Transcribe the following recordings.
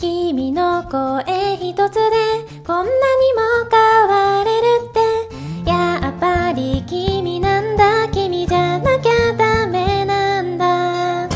君の声一つでこんなにも変われるって、やっぱり君なんだ、君じゃなきゃダメなんだ。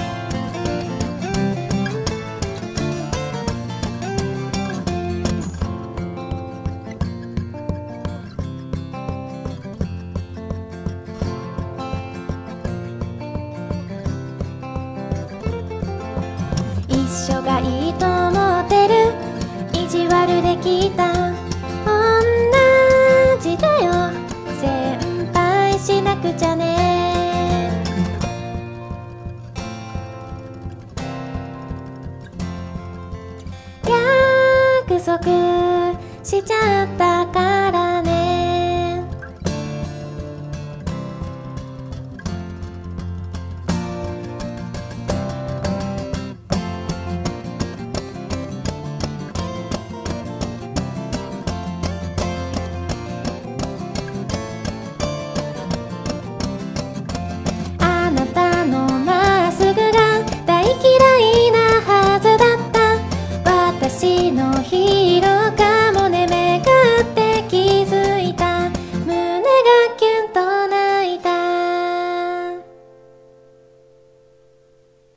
一緒がいいと思ってる、意地悪できた同じだよ、先輩しなくちゃね。約束しちゃったか